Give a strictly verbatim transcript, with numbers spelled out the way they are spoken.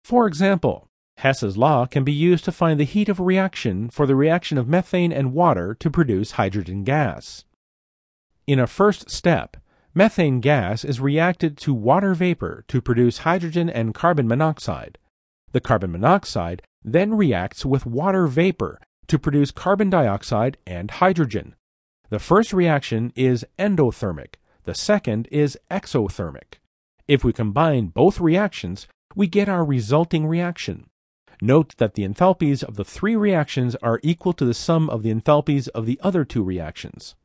For example, Hess's law can be used to find the heat of a reaction for the reaction of methane and water to produce hydrogen gas. In a first step, methane gas is reacted to water vapor to produce hydrogen and carbon monoxide. The carbon monoxide then reacts with water vapor to produce carbon dioxide and hydrogen. The first reaction is endothermic, the second is exothermic. If we combine both reactions, we get our resulting reaction. Note that the enthalpies of the three reactions are equal to the sum of the enthalpies of the other two reactions.